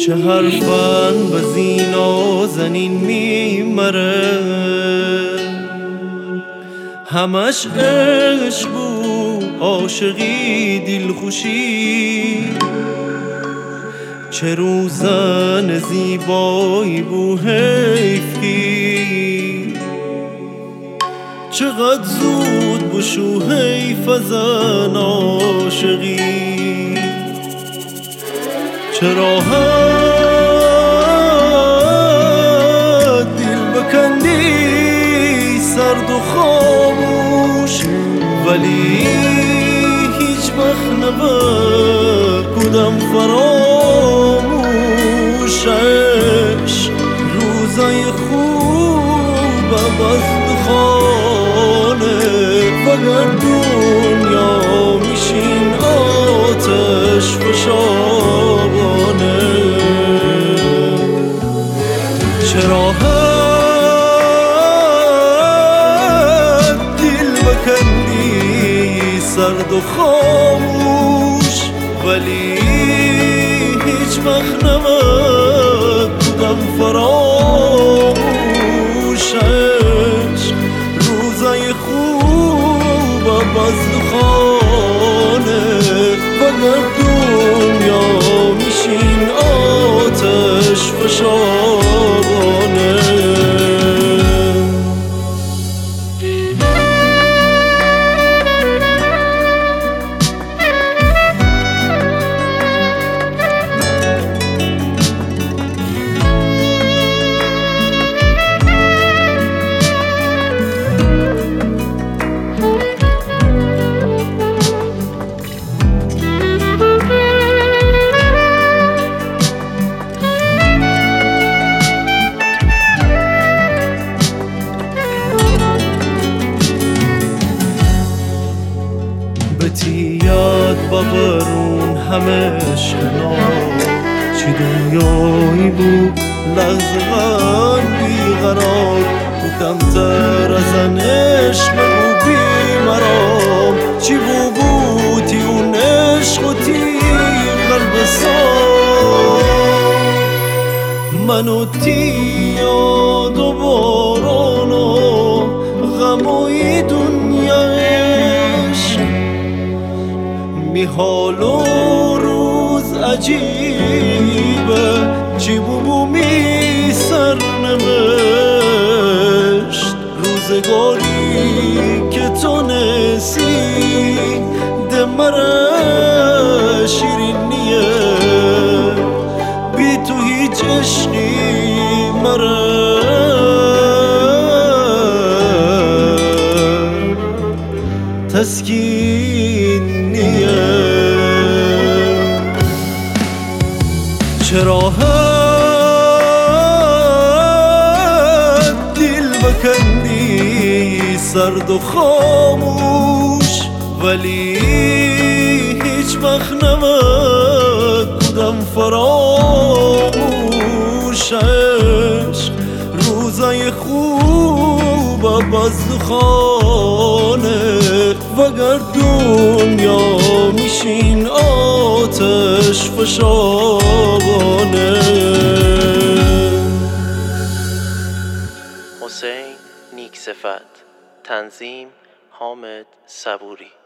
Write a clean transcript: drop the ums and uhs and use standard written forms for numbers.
چه حرفن به زینا زنین میمره، همش عشق بود عاشقی دلخوشی. چه روزن زیبایی بو حیف کی، چقدر زود بشو حیف ازن عاشقی. چه راحت دل بکندی سرد و خاموش، ولی هیچ وقت نبود کدام فراموش. عشق روزای خوب باز دخانه، وگر دنیا میشین آتش فشانه. چه راحت دل بکندی سرد و خاموش، ولی هیچ وقت نبود کدام فراموش. عشق روزای خوب بازدخانه، وگر دنیا میشین آتش فشانه. بتی یاد ببرون همه شنا، چی دنیایی بود لحظه بیقرار. تو کمتر از ان عشق بگو بیمرام، چی بودی اون عشق و تی قلب سام. منو تی یاد و باران و غموی دنیا می حال و روز عجیبه، چی بو می سرنوشت. روزگاری که تو نسی دمره شیرینیه، بی تو هیچ عشقی مره تسکین نیه. چه راحت دل بکندی سرد و خاموش، ولی هیچ وقت نبود کدام فراموش. عشق روزای خوب بازدخانه، وگر دنیا میشین آتش فشانه. حسین نیک صفت، تنظیم حامد صبوری.